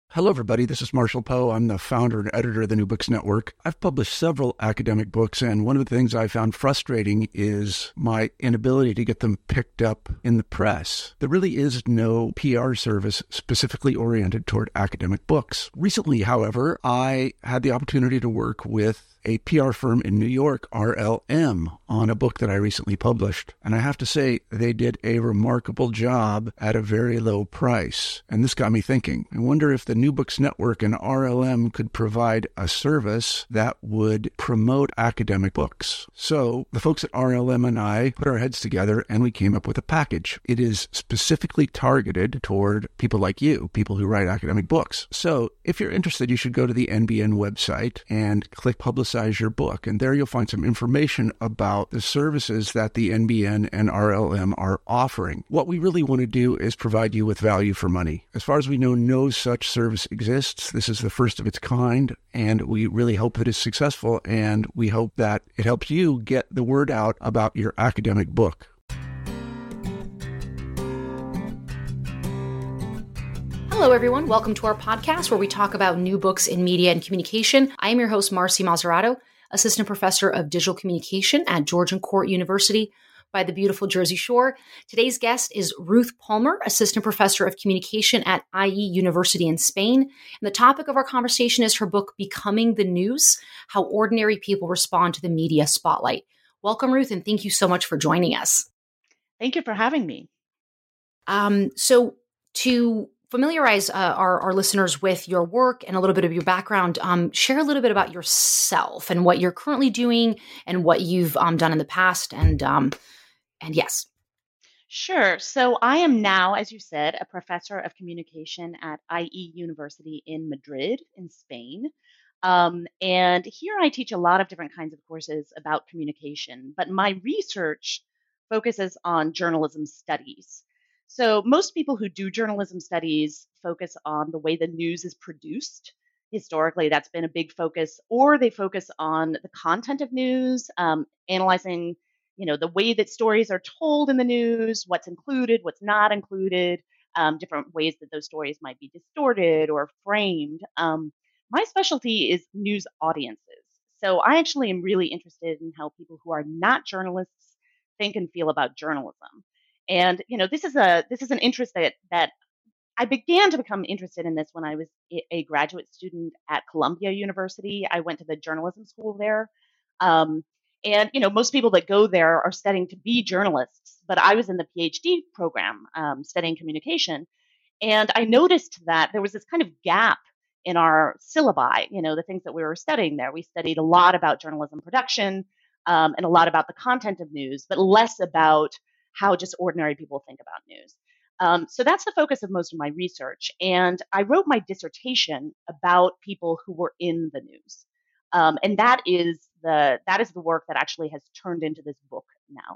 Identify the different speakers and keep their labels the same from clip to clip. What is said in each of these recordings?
Speaker 1: Hello, everybody. This is Marshall Poe. I'm the founder and editor of the New Books Network. I've published several academic books, and one of the things I found frustrating is my inability to get them picked up in the press. There really is no PR service specifically oriented toward academic books. Recently, however, I had the opportunity to work with a PR firm in New York, RLM, on a book that I recently published. And I have to say, they did a remarkable job at a very low price. And this got me thinking. I wonder if the New Books Network and RLM could provide a service that would promote academic books. So the folks at RLM and I put our heads together and we came up with a package. It is specifically targeted toward people like you, people who write academic books. So if you're interested, you should go to the NBN website and click Publicize Your Book. And there you'll find some information about the services that the NBN and RLM are offering. What we really want to do is provide you with value for money. As far as we know, no such service exists. This is the first of its kind, and we really hope that it's successful, and we hope that it helps you get the word out about your academic book.
Speaker 2: Hello, everyone. Welcome to our podcast where we talk about new books in media and communication. I am your host, Marcy Mazzarato, Assistant Professor of Digital Communication at Georgian Court University by the beautiful Jersey Shore. Today's guest is Ruth Palmer, Assistant Professor of Communication at IE University in Spain. And the topic of our conversation is her book, Becoming the News: How Ordinary People Respond to the Media Spotlight. Welcome, Ruth, and thank you so much for joining us.
Speaker 3: Thank you for having me.
Speaker 2: So to familiarize our listeners with your work and a little bit of your background, share a little bit about yourself and what you're currently doing and what you've done in the past. And yes.
Speaker 3: Sure. So I am now, as you said, a professor of communication at IE University in Madrid, in Spain. And here I teach a lot of different kinds of courses about communication, but my research focuses on journalism studies. So most people who do journalism studies focus on the way the news is produced. Historically, that's been a big focus, or they focus on the content of news, analyzing, the way that stories are told in the news, what's included, what's not included, different ways that those stories might be distorted or framed. My specialty is news audiences. So I actually am really interested in how people who are not journalists think and feel about journalism. And this is an interest that I began to become interested in this when I was a graduate student at Columbia University. I went to the journalism school there, and most people that go there are studying to be journalists. But I was in the PhD program studying communication, and I noticed that there was this kind of gap in our syllabi. The things that we were studying there. We studied a lot about journalism production and a lot about the content of news, but less about how just ordinary people think about news. So that's the focus of most of my research. And I wrote my dissertation about people who were in the news. And that is the work that actually has turned into this book now.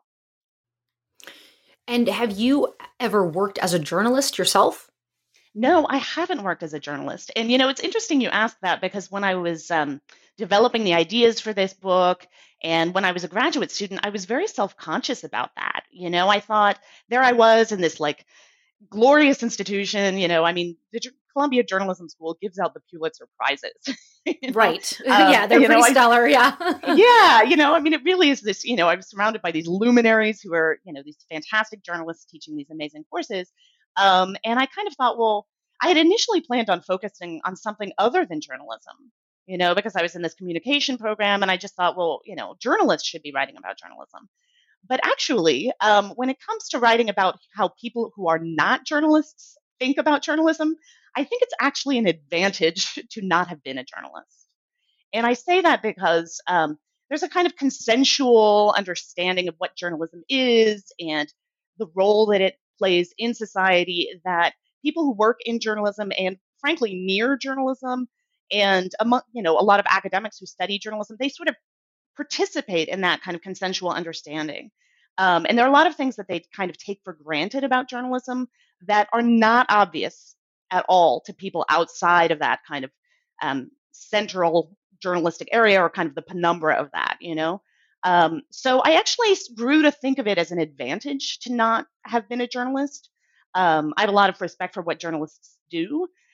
Speaker 2: And have you ever worked as a journalist yourself?
Speaker 3: No, I haven't worked as a journalist. And, it's interesting you ask that because when I was developing the ideas for this book and when I was a graduate student, I was very self-conscious about that. I thought there I was in this glorious institution. The Columbia Journalism School gives out the Pulitzer Prizes.
Speaker 2: Right. Yeah, they're pretty stellar. Yeah.
Speaker 3: Yeah. It really is this, I'm surrounded by these luminaries who are, these fantastic journalists teaching these amazing courses. And I kind of thought, well, I had initially planned on focusing on something other than journalism, because I was in this communication program and I just thought, well, journalists should be writing about journalism. But actually, when it comes to writing about how people who are not journalists think about journalism, I think it's actually an advantage to not have been a journalist. And I say that because there's a kind of consensual understanding of what journalism is and the role that it plays in society that people who work in journalism and frankly near journalism and among, a lot of academics who study journalism, they sort of participate in that kind of consensual understanding. And there are a lot of things that they kind of take for granted about journalism that are not obvious at all to people outside of that kind of central journalistic area or kind of the penumbra of that, So I actually grew to think of it as an advantage to not have been a journalist. I have a lot of respect for what journalists do,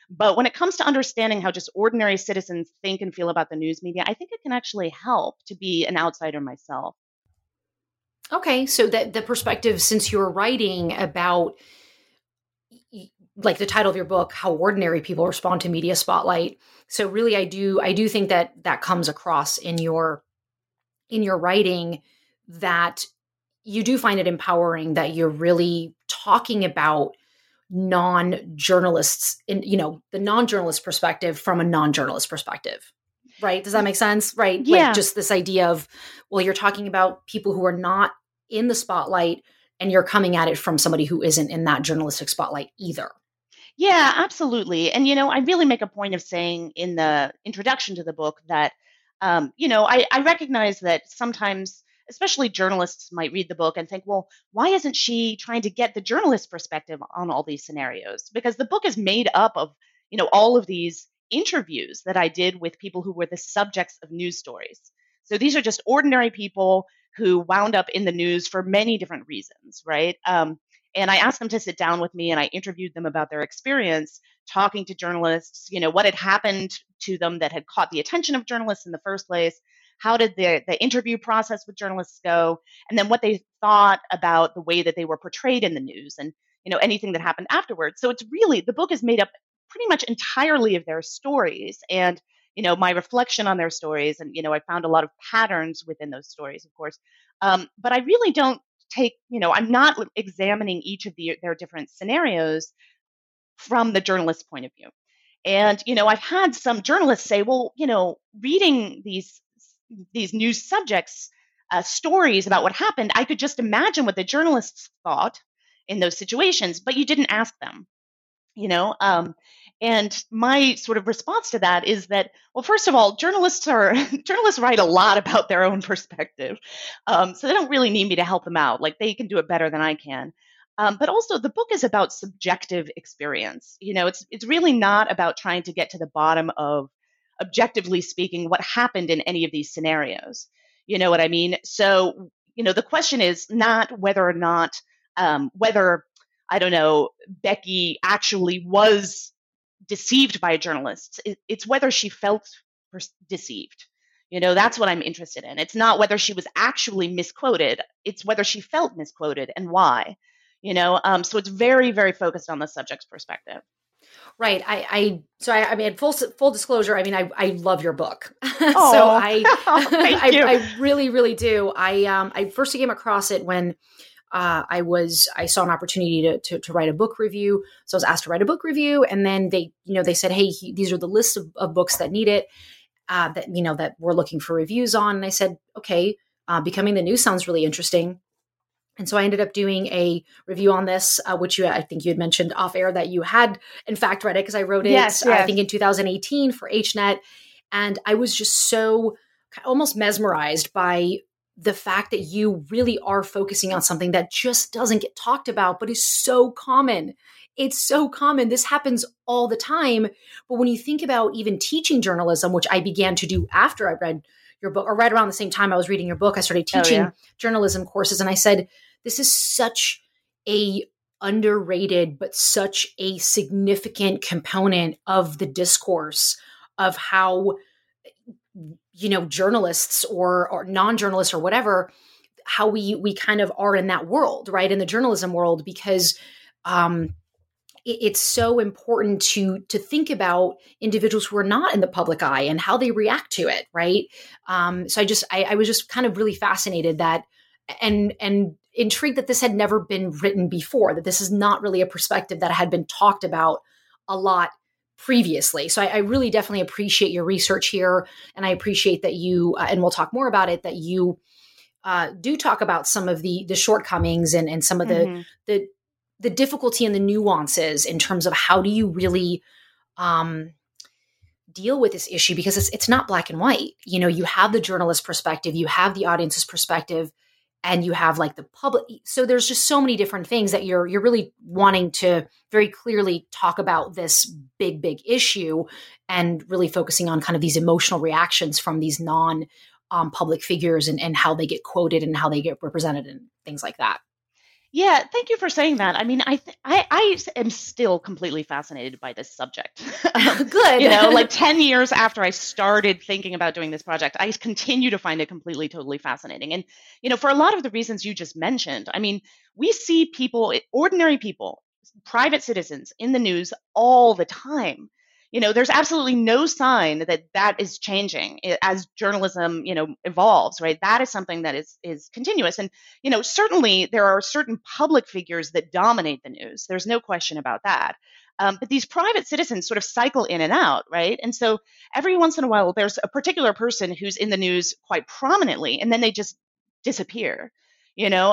Speaker 3: But when it comes to understanding how just ordinary citizens think and feel about the news media, I think it can actually help to be an outsider myself.
Speaker 2: Okay, so that the perspective, since you're writing about, like the title of your book, How Ordinary People Respond to Media Spotlight. So really, I do think that comes across in your writing, that you do find it empowering that you're really talking about non-journalists in, the non-journalist perspective from a non-journalist perspective. Right? Does that make sense? Right?
Speaker 3: Yeah.
Speaker 2: Like just this idea of, well, you're talking about people who are not in the spotlight, and you're coming at it from somebody who isn't in that journalistic spotlight either.
Speaker 3: Yeah, absolutely. And, I really make a point of saying in the introduction to the book that, I recognize that sometimes, especially journalists might read the book and think, well, why isn't she trying to get the journalist perspective on all these scenarios? Because the book is made up of, all of these interviews that I did with people who were the subjects of news stories. So these are just ordinary people who wound up in the news for many different reasons, right? And I asked them to sit down with me and I interviewed them about their experience talking to journalists, what had happened to them that had caught the attention of journalists in the first place. How did the interview process with journalists go? And then what they thought about the way that they were portrayed in the news and, anything that happened afterwards. So it's really, the book is made up pretty much entirely of their stories and, my reflection on their stories. And, I found a lot of patterns within those stories, of course. But I really don't I'm not examining each of their different scenarios from the journalist's point of view. And, I've had some journalists say, well, reading these news subjects, stories about what happened, I could just imagine what the journalists thought in those situations, but you didn't ask them, and my sort of response to that is that, well, first of all, journalists write a lot about their own perspective. So they don't really need me to help them out. Like they can do it better than I can. But also the book is about subjective experience. It's really not about trying to get to the bottom of, objectively speaking, what happened in any of these scenarios. You know what I mean? So, the question is not whether or not, whether, I don't know, Becky actually was deceived by a journalist. It's whether she felt deceived. That's what I'm interested in. It's not whether she was actually misquoted. It's whether she felt misquoted and why. So it's very, very focused on the subject's perspective.
Speaker 2: Right. I mean, full disclosure, I mean, I love your book.
Speaker 3: Oh,
Speaker 2: so I really, really do. I first came across it when I saw an opportunity to write a book review. So I was asked to write a book review, and then they said, hey, these are the lists of books that need it, that we're looking for reviews on. And I said, okay, Becoming the News sounds really interesting. And so I ended up doing a review on this, which I think you had mentioned off air that you had in fact read it, because I wrote it,
Speaker 3: yes.
Speaker 2: I think in 2018 for HNet. And I was just so almost mesmerized by the fact that you really are focusing on something that just doesn't get talked about, but is so common. It's so common. This happens all the time. But when you think about even teaching journalism, which I began to do after I read your book, or right around the same time I was reading your book, I started teaching journalism courses. And I said, this is such a underrated, but such a significant component of the discourse of how, journalists or non-journalists or whatever, how we kind of are in that world, right? In the journalism world, because it's so important to think about individuals who are not in the public eye and how they react to it, right? So I was just kind of really fascinated that, and intrigued that this had never been written before, that this is not really a perspective that had been talked about a lot previously. So I really definitely appreciate your research here. And I appreciate that you, and we'll talk more about it, that you do talk about some of the shortcomings and some of the difficulty and the nuances in terms of how do you really deal with this issue, because it's not black and white. You have the journalist perspective, you have the audience's perspective, and you have like the public. So there's just so many different things that you're really wanting to very clearly talk about this big, big issue, and really focusing on kind of these emotional reactions from these non-public figures and how they get quoted and how they get represented and things like that.
Speaker 3: Yeah, thank you for saying that. I mean, I am still completely fascinated by this subject. Like
Speaker 2: Good.
Speaker 3: 10 years after I started thinking about doing this project, I continue to find it completely, totally fascinating. And, for a lot of the reasons you just mentioned, I mean, we see people, ordinary people, private citizens in the news all the time. There's absolutely no sign that that is changing as journalism, evolves, right? That is something that is continuous. And certainly there are certain public figures that dominate the news. There's no question about that. But these private citizens sort of cycle in and out, right? And so every once in a while, there's a particular person who's in the news quite prominently, and then they just disappear, you know?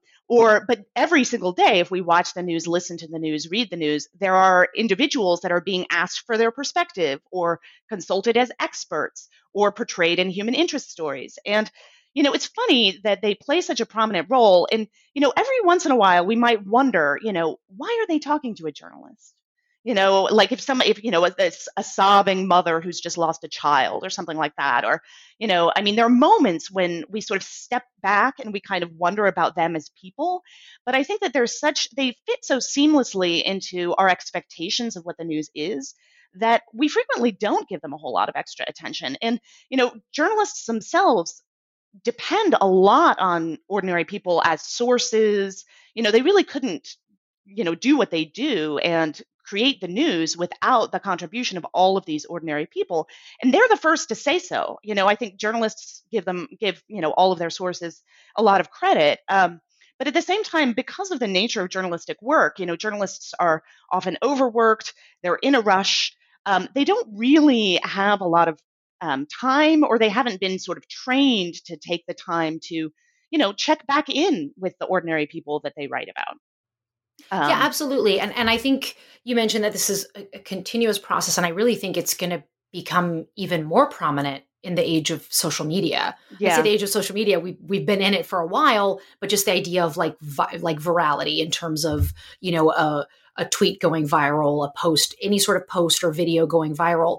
Speaker 3: But every single day, if we watch the news, listen to the news, read the news, there are individuals that are being asked for their perspective or consulted as experts or portrayed in human interest stories. And it's funny that they play such a prominent role. And, every once in a while, we might wonder, why are they talking to a journalist? Like a sobbing mother who's just lost a child or something like that. Or, I mean, there are moments when we sort of step back and we kind of wonder about them as people. But I think that they fit so seamlessly into our expectations of what the news is that we frequently don't give them a whole lot of extra attention. And, journalists themselves depend a lot on ordinary people as sources. They really couldn't, do what they do and create the news without the contribution of all of these ordinary people. And they're the first to say so. I think journalists give, all of their sources a lot of credit. But at the same time, because of the nature of journalistic work, journalists are often overworked, they're in a rush. They don't really have a lot of time, or they haven't been sort of trained to take the time to, check back in with the ordinary people that they write about.
Speaker 2: Yeah,
Speaker 3: Um,
Speaker 2: absolutely. And I think you mentioned that this is a continuous process, and I really think it's going to become even more prominent in the age of social media. I say
Speaker 3: yeah,
Speaker 2: the age of social media, we've been in it for a while, but just the idea of like virality in terms of, a tweet going viral, a post, any sort of post or video going viral.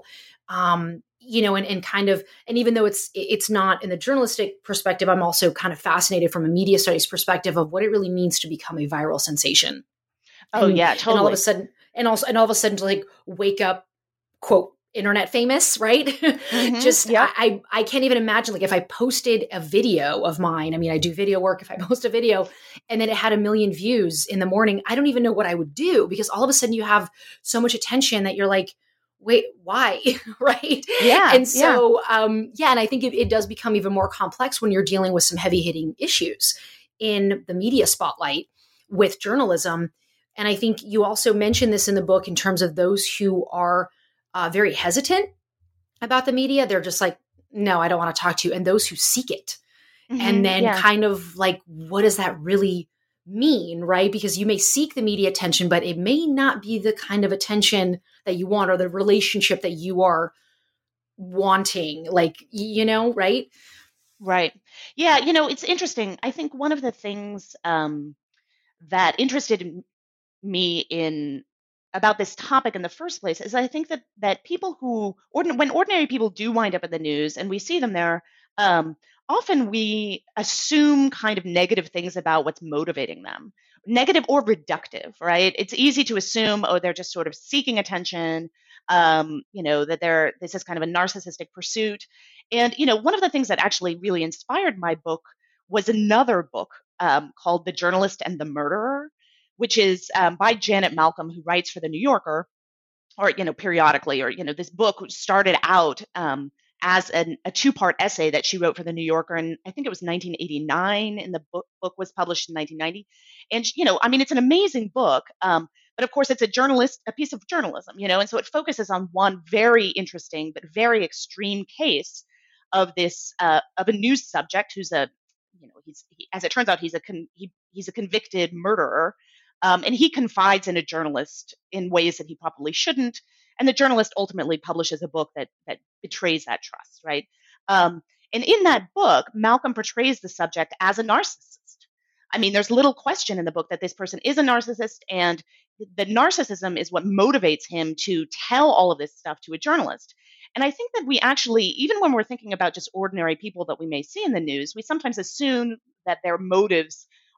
Speaker 2: And kind of, and even though it's not in the journalistic perspective, I'm also kind of fascinated from a media studies perspective of what it really means to become a viral sensation.
Speaker 3: oh
Speaker 2: and
Speaker 3: yeah,
Speaker 2: and all of a
Speaker 3: totally.
Speaker 2: sudden and all of a sudden to like wake up, quote, internet famous, right? Just
Speaker 3: Yep.
Speaker 2: I can't even imagine, like, if I posted a video of mine. I mean, I do video work. If I post a video and then it had 1 million views in the morning, I don't even know what I would do, because all of a sudden you have so much attention that you're like, wait, why? Right?
Speaker 3: Yeah,
Speaker 2: And
Speaker 3: yeah.
Speaker 2: so and I think it does become even more complex when you're dealing with some heavy hitting issues in the media spotlight with journalism. And I think you also mentioned this in the book in terms of those who are very hesitant about the media. They're just like, no, I don't want to talk to you. And those who seek it. And then
Speaker 3: Yeah.
Speaker 2: kind of like, what does that really mean? Right? Because you may seek the media attention, but it may not be the kind of attention that you want or the relationship that you are wanting. Like, right?
Speaker 3: Right. Yeah, it's interesting. I think one of the things that interested me in about this topic in the first place is I think that people when ordinary people do wind up in the news and we see them there, um, often we assume kind of negative things about what's motivating them, negative or reductive, right? It's easy to assume, oh, they're just sort of seeking attention, that this is kind of a narcissistic pursuit. And one of the things that actually really inspired my book was another book called The Journalist and the Murderer, which is by Janet Malcolm, who writes for the New Yorker, or periodically, or this book started out as a two-part essay that she wrote for the New Yorker, and I think it was 1989, and the book was published in 1990. And I mean, it's an amazing book, but of course, it's a piece of journalism, and so it focuses on one very interesting but very extreme case of a news subject who's as it turns out, he's a convicted murderer, and he confides in a journalist in ways that he probably shouldn't. And the journalist ultimately publishes a book that betrays that trust, right? And in that book, Malcolm portrays the subject as a narcissist. I mean, there's little question in the book that this person is a narcissist, and the narcissism is what motivates him to tell all of this stuff to a journalist. And I think that we actually, even when we're thinking about just ordinary people that we may see in the news, we sometimes assume that their motives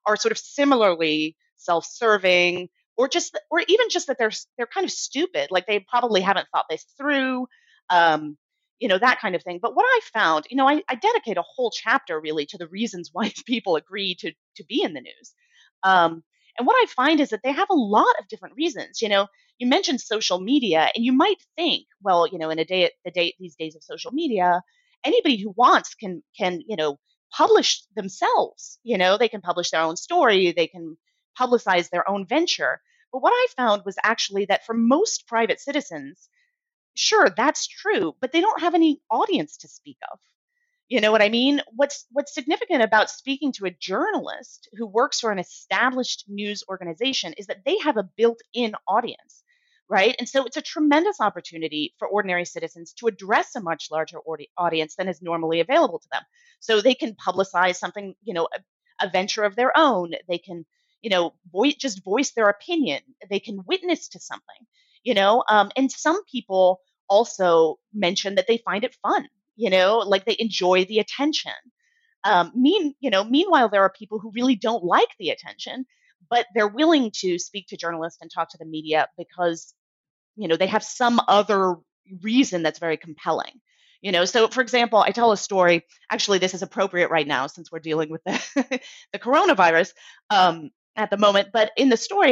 Speaker 3: are sort of similarly self-serving, or even just that they're kind of stupid, like they probably haven't thought this through, um, that kind of thing. But what I found, I dedicate a whole chapter really to the reasons why people agree to be in the news. Um, and what I find is that they have a lot of different reasons. You mentioned social media, and you might think, well, in these days of social media, anybody who wants can publish themselves. They can publish their own story, they can publicize their own venture. But what I found was actually that for most private citizens, sure, that's true, but they don't have any audience to speak of. You know what I mean? What's significant about speaking to a journalist who works for an established news organization is that they have a built-in audience, right? And so it's a tremendous opportunity for ordinary citizens to address a much larger audience than is normally available to them. So they can publicize something, a venture of their own. They can, just voice their opinion. They can witness to something, and some people also mention that they find it fun, like they enjoy the attention. Meanwhile, there are people who really don't like the attention, but they're willing to speak to journalists and talk to the media because, they have some other reason that's very compelling. So for example, I tell a story. Actually, this is appropriate right now since we're dealing with the the coronavirus at the moment. But in the story,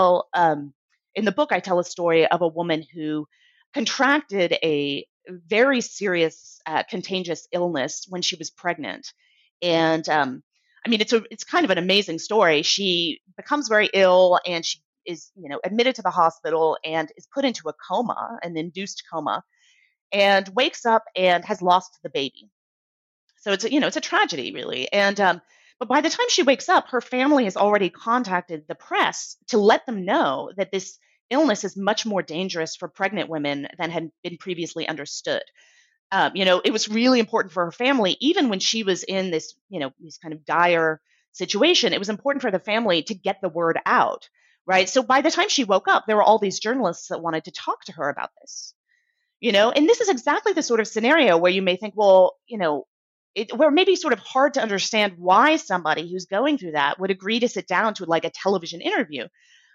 Speaker 3: in the book, I tell a story of a woman who contracted a very serious contagious illness when she was pregnant. And it's kind of an amazing story. She becomes very ill, and she is admitted to the hospital and is put into a coma, an induced coma, and wakes up and has lost the baby. So it's a tragedy, really. And but by the time she wakes up, her family has already contacted the press to let them know that this illness is much more dangerous for pregnant women than had been previously understood. It was really important for her family, even when she was in this kind of dire situation. It was important for the family to get the word out, right? So by the time she woke up, there were all these journalists that wanted to talk to her about this, and this is exactly the sort of scenario where you may think, well, where it may be sort of hard to understand why somebody who's going through that would agree to sit down to like a television interview.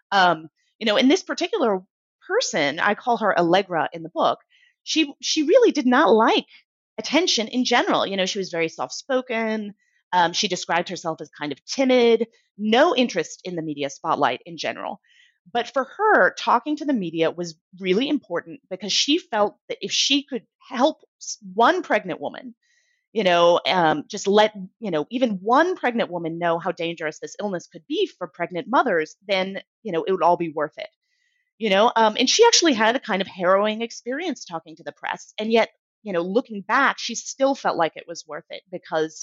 Speaker 3: In this particular person, I call her Allegra in the book, she really did not like attention in general. She was very soft-spoken. She described herself as kind of timid, no interest in the media spotlight in general. But for her, talking to the media was really important because she felt that if she could help one pregnant woman, just let, even one pregnant woman know how dangerous this illness could be for pregnant mothers, then, it would all be worth it. And she actually had a kind of harrowing experience talking to the press. And yet, looking back, she still felt like it was worth it because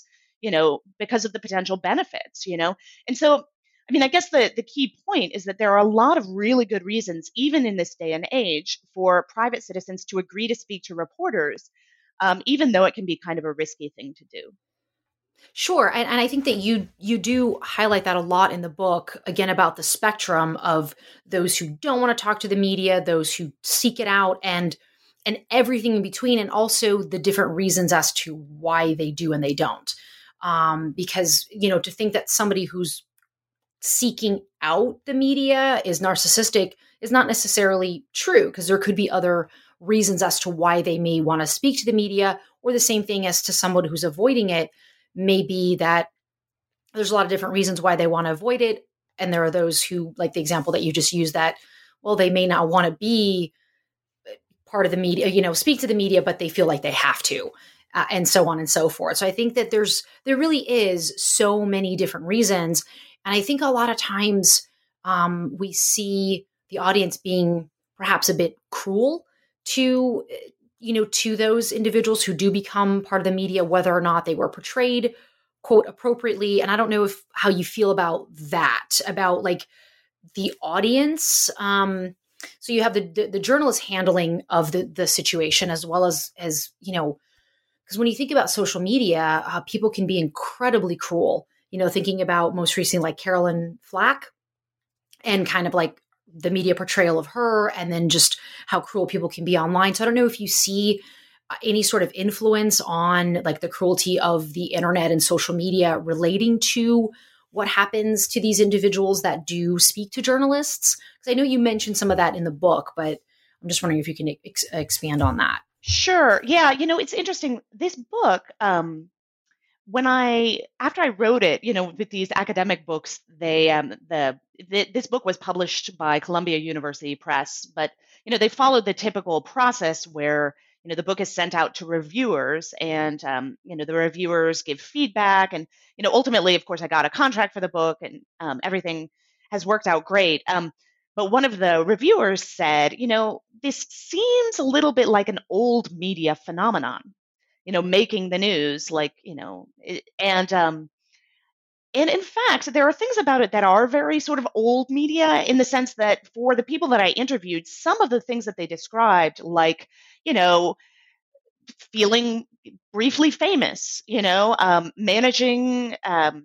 Speaker 3: of the potential benefits, And so, I guess the key point is that there are a lot of really good reasons, even in this day and age, for private citizens to agree to speak to reporters, even though it can be kind of a risky thing to do.
Speaker 2: Sure. And I think that you do highlight that a lot in the book, again, about the spectrum of those who don't want to talk to the media, those who seek it out, and everything in between, and also the different reasons as to why they do and they don't. Because, to think that somebody who's seeking out the media is narcissistic is not necessarily true, because there could be other reasons as to why they may want to speak to the media, or the same thing as to someone who's avoiding it may be that there's a lot of different reasons why they want to avoid it. And there are those who, like the example that you just used, that, well, they may not want to be part of the media, speak to the media, but they feel like they have to, and so on and so forth. So I think that there really is so many different reasons. And I think a lot of times we see the audience being perhaps a bit cruel to those individuals who do become part of the media, whether or not they were portrayed, quote, appropriately. And I don't know how you feel about that, about like the audience. So you have the journalist handling of the situation, as well as because when you think about social media, people can be incredibly cruel. Thinking about most recently, like Caroline Flack, and kind of like the media portrayal of her, and then just how cruel people can be online. So I don't know if you see any sort of influence on like the cruelty of the internet and social media relating to what happens to these individuals that do speak to journalists? Because I know you mentioned some of that in the book, but I'm just wondering if you can expand on that.
Speaker 3: Sure. Yeah. It's interesting. This book, after I wrote it, with these academic books, this book was published by Columbia University Press, but they followed the typical process where the book is sent out to reviewers, and the reviewers give feedback, and ultimately, of course, I got a contract for the book, and everything has worked out great. But one of the reviewers said, this seems a little bit like an old media phenomenon, making the news, and in fact, there are things about it that are very sort of old media, in the sense that for the people that I interviewed, some of the things that they described, like, feeling briefly famous, managing,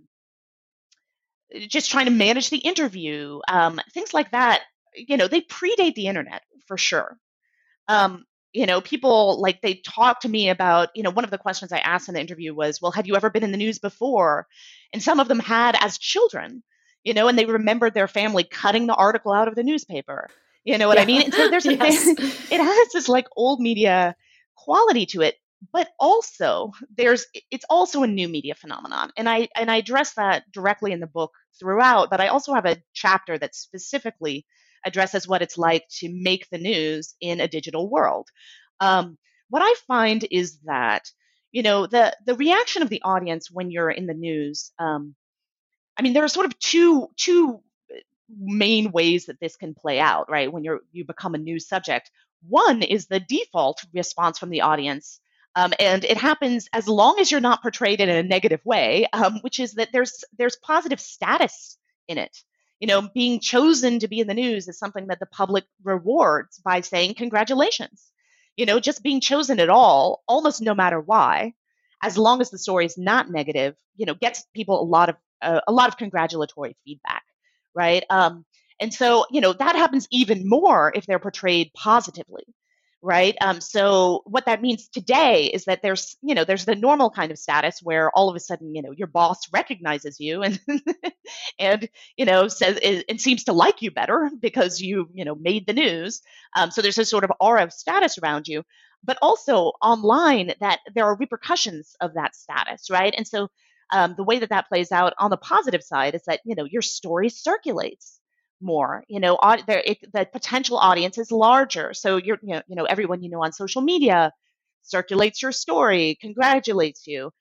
Speaker 3: just trying to manage the interview, things like that, they predate the internet for sure. People, like, they talk to me about, one of the questions I asked in the interview was, well, have you ever been in the news before? And some of them had as children, and they remembered their family cutting the article out of the newspaper. You know what I mean? And so there's
Speaker 2: Yes.
Speaker 3: it has this like old media quality to it, but also it's also a new media phenomenon. And I address that directly in the book throughout, but I also have a chapter that specifically addresses what it's like to make the news in a digital world. What I find is that, the reaction of the audience when you're in the news, there are sort of two main ways that this can play out, right? When you become a news subject. One is the default response from the audience. And it happens as long as you're not portrayed in a negative way, which is that there's positive status in it. Being chosen to be in the news is something that the public rewards by saying congratulations. Just being chosen at all, almost no matter why, as long as the story is not negative, gets people a lot of congratulatory feedback, right? And so, that happens even more if they're portrayed positively, right? So what that means today is that there's the normal kind of status where all of a sudden, your boss recognizes you and and says and seems to like you better because you made the news. So there's a sort of aura of status around you, but also online that there are repercussions of that status, right? And so the way that plays out on the positive side is that your story circulates more. The potential audience is larger, so everyone on social media circulates your story, congratulates you.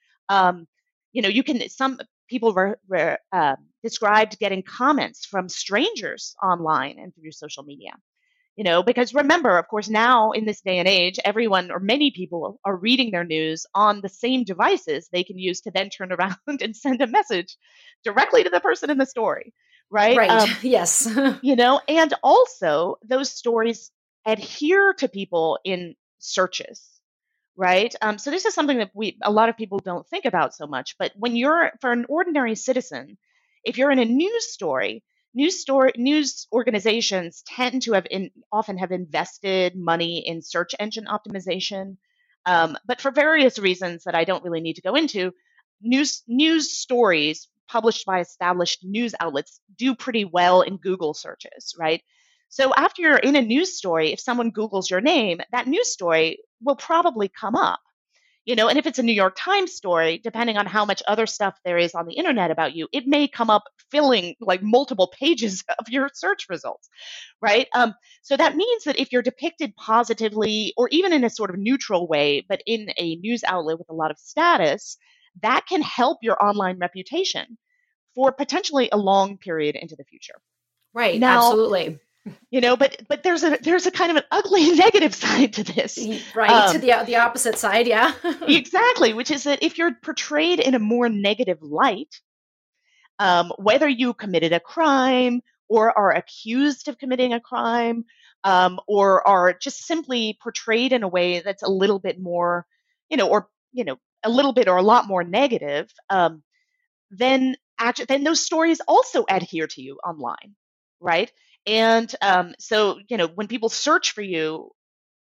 Speaker 3: Some people described getting comments from strangers online and through social media. Because remember, of course, now in this day and age, everyone or many people are reading their news on the same devices they can use to then turn around and send a message directly to the person in the story, right?
Speaker 2: Right. Yes.
Speaker 3: And also those stories adhere to people in searches, right? So this is something that a lot of people don't think about so much, but for an ordinary citizen, if you're in a news story, news organizations tend to often have invested money in search engine optimization, but for various reasons that I don't really need to go into, news stories published by established news outlets do pretty well in Google searches, right? So after you're in a news story, if someone Googles your name, that news story will probably come up. And if it's a New York Times story, depending on how much other stuff there is on the internet about you, it may come up filling like multiple pages of your search results, right? So that means that if you're depicted positively or even in a sort of neutral way, but in a news outlet with a lot of status, that can help your online reputation for potentially a long period into the future.
Speaker 2: Right.
Speaker 3: Now,
Speaker 2: absolutely.
Speaker 3: But there's a kind of an ugly negative side to this,
Speaker 2: right? To the opposite side, yeah.
Speaker 3: Exactly, which is that if you're portrayed in a more negative light, whether you committed a crime or are accused of committing a crime, or are just simply portrayed in a way that's a little bit more, a little bit or a lot more negative, then those stories also adhere to you online, right? And so, when people search for you,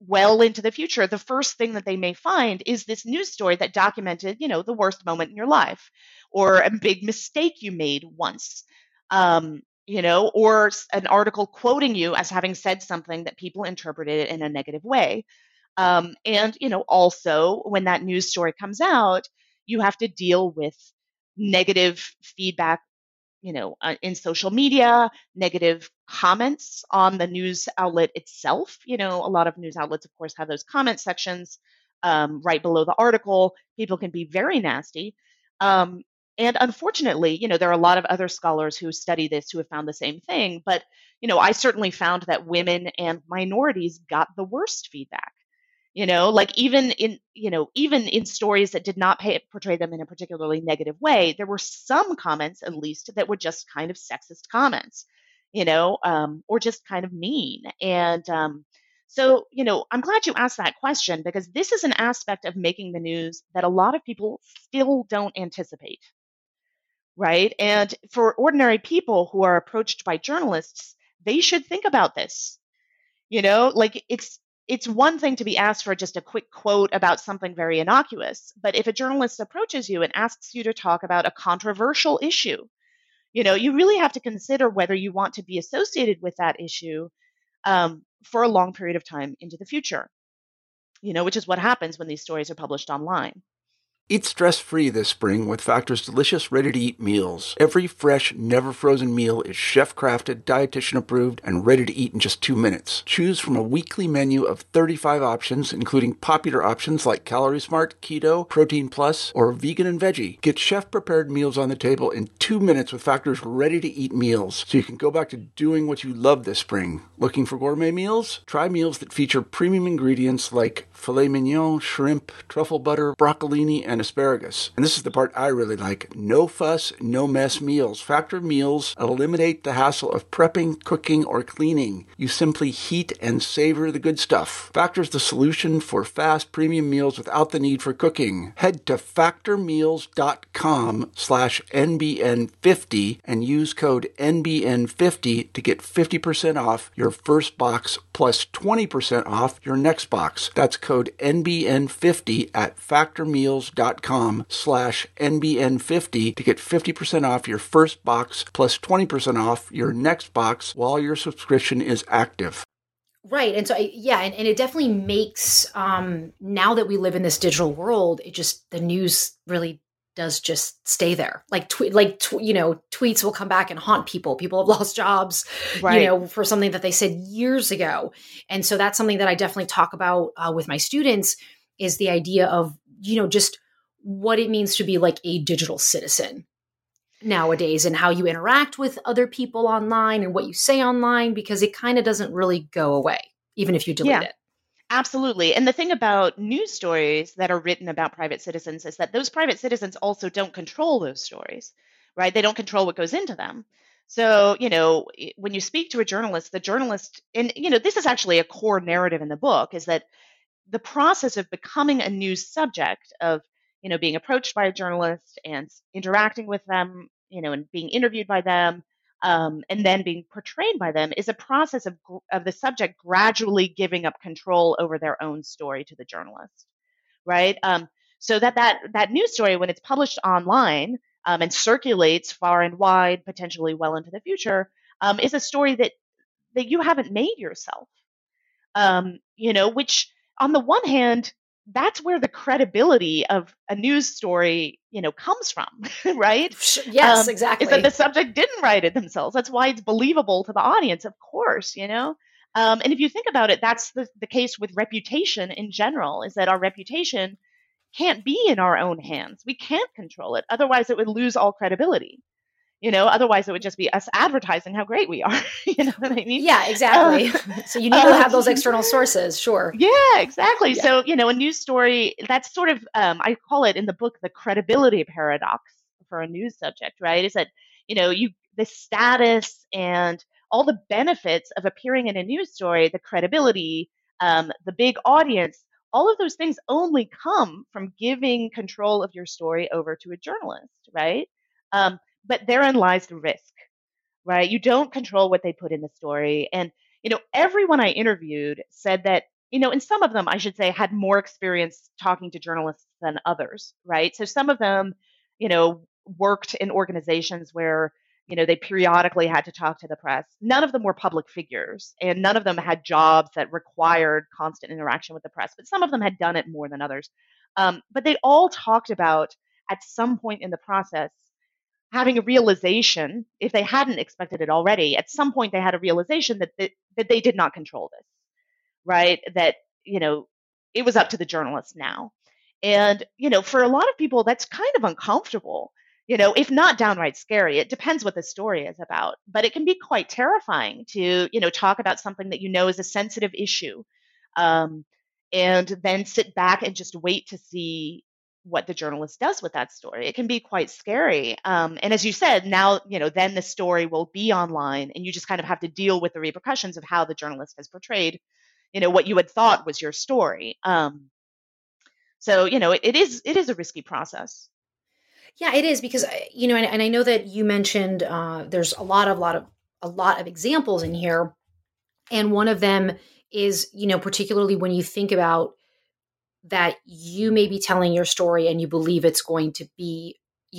Speaker 3: well into the future, the first thing that they may find is this news story that documented, the worst moment in your life, or a big mistake you made once, or an article quoting you as having said something that people interpreted in a negative way. Also when that news story comes out, you have to deal with negative feedback, in social media, negative comments on the news outlet itself. A lot of news outlets, of course, have those comment sections right below the article. People can be very nasty. And unfortunately, there are a lot of other scholars who study this who have found the same thing. But, I certainly found that women and minorities got the worst feedback. Like even in stories that did not portray them in a particularly negative way, there were some comments at least that were just kind of sexist comments, or just kind of mean. And I'm glad you asked that question, because this is an aspect of making the news that a lot of people still don't anticipate, right? And for ordinary people who are approached by journalists, they should think about this. Like it's one thing to be asked for just a quick quote about something very innocuous, but if a journalist approaches you and asks you to talk about a controversial issue, you really have to consider whether you want to be associated with that issue for a long period of time into the future, which is what happens when these stories are published online.
Speaker 1: Eat stress-free this spring with Factor's delicious, ready-to-eat meals. Every fresh, never-frozen meal is chef-crafted, dietitian-approved, and ready to eat in just 2 minutes. Choose from a weekly menu of 35 options, including popular options like Calorie Smart, Keto, Protein Plus, or Vegan and Veggie. Get chef-prepared meals on the table in 2 minutes with Factor's ready-to-eat meals, so you can go back to doing what you love this spring. Looking for gourmet meals? Try meals that feature premium ingredients like filet mignon, shrimp, truffle butter, broccolini, and asparagus. And this is the part I really like. No fuss, no mess meals. Factor meals eliminate the hassle of prepping, cooking, or cleaning. You simply heat and savor the good stuff. Factor's the solution for fast premium meals without the need for cooking. Head to factormeals.com/NBN50 and use code NBN50 to get 50% off your first box plus 20% off your next box. That's code NBN50 at factormeals.com/NBN50 to get 50% off your first box plus 20% off your next box while your subscription is active.
Speaker 2: Right. And so, and it definitely makes, now that we live in this digital world, the news really does just stay there. Tweets will come back and haunt people. People have lost jobs,
Speaker 3: right,
Speaker 2: for something that they said years ago. And so that's something that I definitely talk about with my students, is the idea of, just what it means to be like a digital citizen nowadays, and how you interact with other people online and what you say online, because it kind of doesn't really go away, even if you delete it.
Speaker 3: Absolutely. And the thing about news stories that are written about private citizens is that those private citizens also don't control those stories, right? They don't control what goes into them. So, when you speak to a journalist, the journalist, and, this is actually a core narrative in the book, is that the process of becoming a news subject, of, being approached by a journalist and interacting with them, and being interviewed by them, and then being portrayed by them, is a process of the subject gradually giving up control over their own story to the journalist, right? So that news story, when it's published online and circulates far and wide, potentially well into the future, is a story that you haven't made yourself, which on the one hand, that's where the credibility of a news story, comes from, right?
Speaker 2: Yes, exactly.
Speaker 3: Is that the subject didn't write it themselves. That's why it's believable to the audience, of course, And if you think about it, that's the case with reputation in general, is that our reputation can't be in our own hands. We can't control it. Otherwise, it would lose all credibility. Otherwise it would just be us advertising how great we are. You know what I mean?
Speaker 2: Yeah, exactly. So you need to have those external sources. Sure.
Speaker 3: Yeah, exactly. Yeah. So, a news story, that's sort of, I call it in the book, the credibility paradox for a news subject, right? Is that, the status and all the benefits of appearing in a news story, the credibility, the big audience, all of those things only come from giving control of your story over to a journalist, right? But therein lies the risk, right? You don't control what they put in the story. And, everyone I interviewed said that and some of them, I should say, had more experience talking to journalists than others, right? So some of them, worked in organizations where, they periodically had to talk to the press. None of them were public figures, and none of them had jobs that required constant interaction with the press, but some of them had done it more than others. But they all talked about, at some point in the process, having a realization, if they hadn't expected it already, at some point they had a realization that they did not control this, right? That, it was up to the journalists now. And, for a lot of people, that's kind of uncomfortable, if not downright scary. It depends what the story is about, but it can be quite terrifying to, talk about something that is a sensitive issue, um, and then sit back and just wait to see what the journalist does with that story. It can be quite scary. And as you said, now, then the story will be online, and you just kind of have to deal with the repercussions of how the journalist has portrayed, what you had thought was your story. So, it is a risky process.
Speaker 2: Yeah, it is because, and I know that you mentioned there's a lot of examples in here. And one of them is, particularly when you think about that you may be telling your story and you believe it's going to be,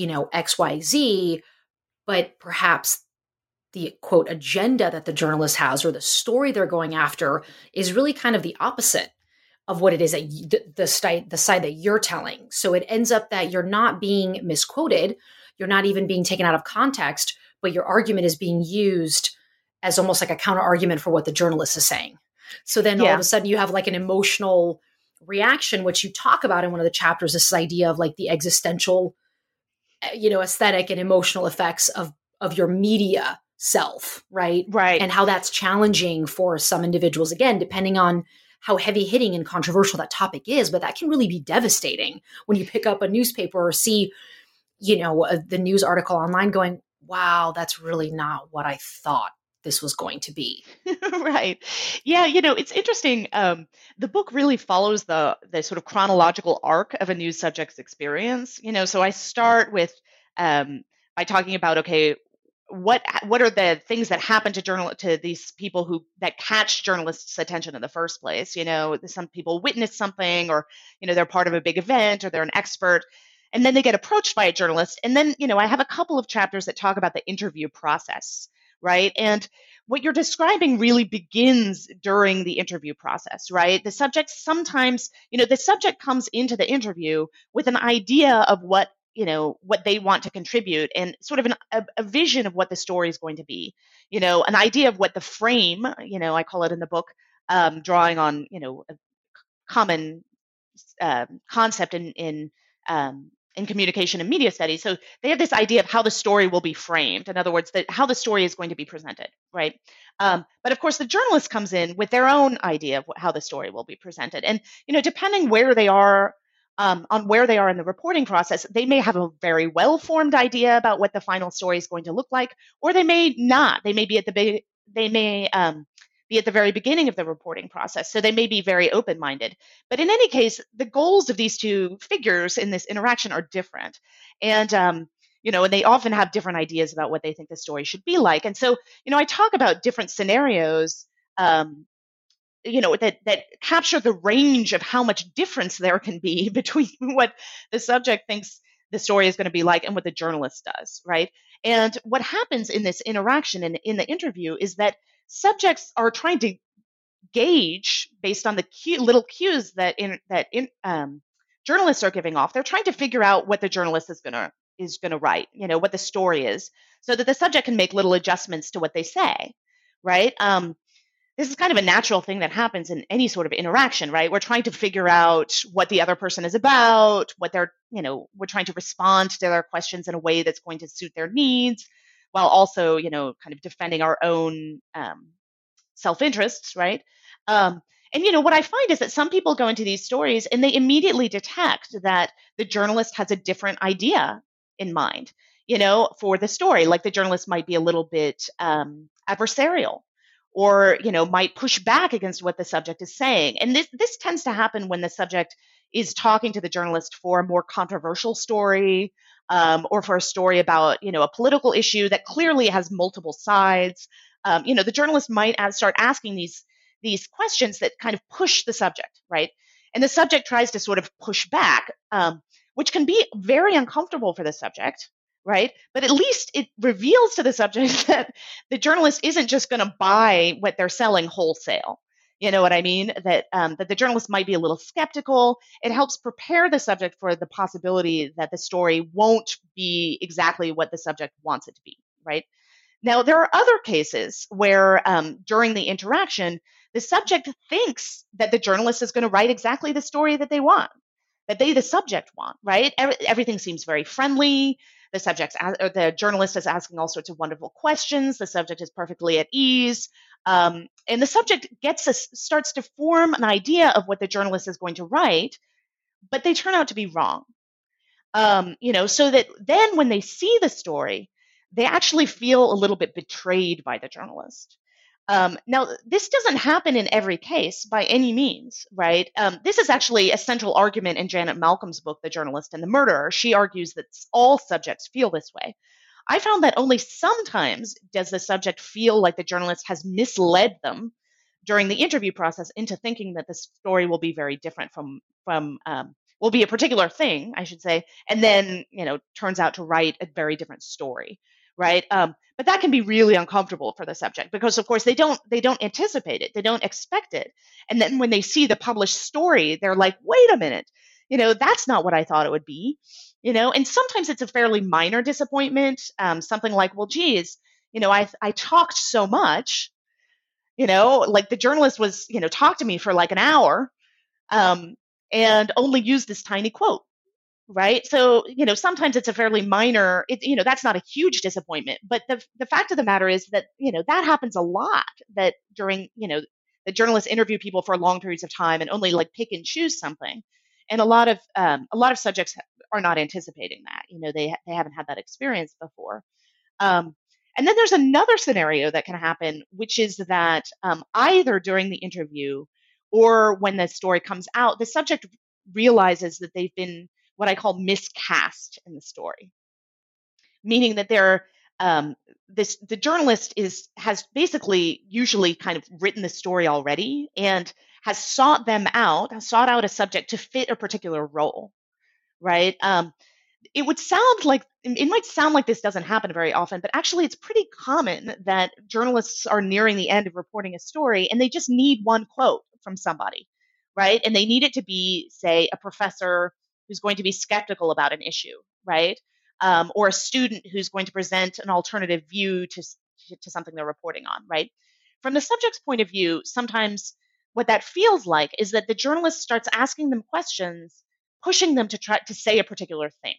Speaker 2: XYZ, but perhaps the quote agenda that the journalist has or the story they're going after is really kind of the opposite of what it is that the side that you're telling. So it ends up that you're not being misquoted, you're not even being taken out of context, but your argument is being used as almost like a counter argument for what the journalist is saying. So then all of a sudden you have like an emotional reaction, which you talk about in one of the chapters, this idea of like the existential, aesthetic and emotional effects of your media self, right?
Speaker 3: Right.
Speaker 2: And how that's challenging for some individuals, again, depending on how heavy hitting and controversial that topic is, but that can really be devastating when you pick up a newspaper or see, the news article online going, wow, that's really not what I thought this was going to be.
Speaker 3: Right. Yeah, it's interesting. The book really follows the sort of chronological arc of a news subject's experience. So I start with by talking about, okay, what are the things that happen to these people that catch journalists' attention in the first place? Some people witness something, or they're part of a big event, or they're an expert, and then they get approached by a journalist. And then I have a couple of chapters that talk about the interview process, right? And what you're describing really begins during the interview process, right? The subject comes into the interview with an idea of what they want to contribute, and sort of a vision of what the story is going to be, an idea of what the frame, I call it in the book, drawing on, a common concept in communication and media studies. So they have this idea of how the story will be framed. In other words, how the story is going to be presented, right? But of course, the journalist comes in with their own idea of how the story will be presented. And, depending where they are, on where they are in the reporting process, they may have a very well-formed idea about what the final story is going to look like, or they may not. They may be at the very beginning of the reporting process, so they may be very open-minded. But in any case, the goals of these two figures in this interaction are different, and and they often have different ideas about what they think the story should be like. And so, I talk about different scenarios. That capture the range of how much difference there can be between what the subject thinks the story is going to be like and what the journalist does, right? And what happens in this interaction and in the interview is that subjects are trying to gauge, based on the little cues that journalists are giving off. They're trying to figure out what the journalist is going to write, what the story is, so that the subject can make little adjustments to what they say, right? This is kind of a natural thing that happens in any sort of interaction, right? We're trying to figure out what the other person is about, we're trying to respond to their questions in a way that's going to suit their needs, while also, kind of defending our own self-interests, right? And, what I find is that some people go into these stories and they immediately detect that the journalist has a different idea in mind, for the story. Like the journalist might be a little bit adversarial, or might push back against what the subject is saying. And this tends to happen when the subject is talking to the journalist for a more controversial story, or for a story about a political issue that clearly has multiple sides. The journalist might start asking these these questions that kind of push the subject, right? And the subject tries to sort of push back, which can be very uncomfortable for the subject, right? But at least it reveals to the subject that the journalist isn't just going to buy what they're selling wholesale. You know what I mean? That the journalist might be a little skeptical. It helps prepare the subject for the possibility that the story won't be exactly what the subject wants it to be, right? Now, there are other cases where during the interaction, the subject thinks that the journalist is going to write exactly the story that they want, that they, the subject, want, right? Everything seems very friendly. The journalist is asking all sorts of wonderful questions. The subject is perfectly at ease. And the subject starts to form an idea of what the journalist is going to write, but they turn out to be wrong. So that then when they see the story, they actually feel a little bit betrayed by the journalist. Now, this doesn't happen in every case by any means, right? This is actually a central argument in Janet Malcolm's book, The Journalist and the Murderer. She argues that all subjects feel this way. I found that only sometimes does the subject feel like the journalist has misled them during the interview process into thinking that the story will be very different will be a particular thing, I should say, and then, turns out to write a very different story, right? But that can be really uncomfortable for the subject because, of course, they don't anticipate it, they don't expect it, and then when they see the published story, they're like, wait a minute, that's not what I thought it would be, And sometimes it's a fairly minor disappointment, something like, well, geez, I talked so much, like the journalist was, talked to me for like an hour, and only used this tiny quote. Right. So, sometimes it's a fairly minor, that's not a huge disappointment. But the fact of the matter is that, that happens a lot, that during, the journalists interview people for long periods of time and only like pick and choose something. And a lot of subjects are not anticipating that, they haven't had that experience before. And then there's another scenario that can happen, which is that either during the interview or when the story comes out, the subject realizes that they've been what I call miscast in the story, meaning that the journalist has basically usually kind of written the story already and has sought out a subject to fit a particular role, right? It might sound like this doesn't happen very often, but actually it's pretty common that journalists are nearing the end of reporting a story and they just need one quote from somebody, right? And they need it to be, say, a professor who's going to be skeptical about an issue, right? Or a student who's going to present an alternative view to something they're reporting on, right? From the subject's point of view, sometimes what that feels like is that the journalist starts asking them questions, pushing them to try to say a particular thing.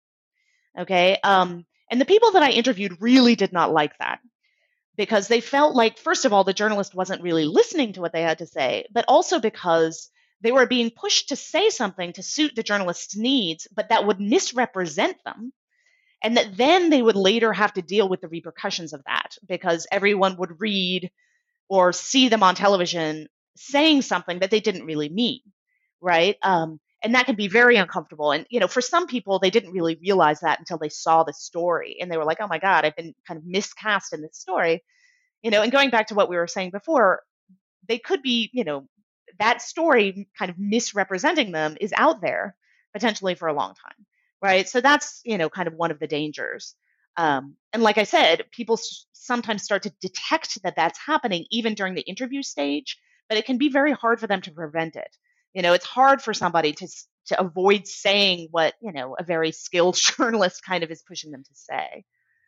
Speaker 3: Okay. And the people that I interviewed really did not like that because they felt like, first of all, the journalist wasn't really listening to what they had to say, but also because they were being pushed to say something to suit the journalist's needs, but that would misrepresent them. And that then they would later have to deal with the repercussions of that because everyone would read or see them on television saying something that they didn't really mean, right? And that can be very uncomfortable. And, for some people, they didn't really realize that until they saw the story. And they were like, oh, my God, I've been kind of miscast in this story. And going back to what we were saying before, they could be, that story kind of misrepresenting them is out there potentially for a long time, right? So that's, kind of one of the dangers. And like I said, people sometimes start to detect that that's happening even during the interview stage, but it can be very hard for them to prevent it. It's hard for somebody to avoid saying what, a very skilled journalist kind of is pushing them to say.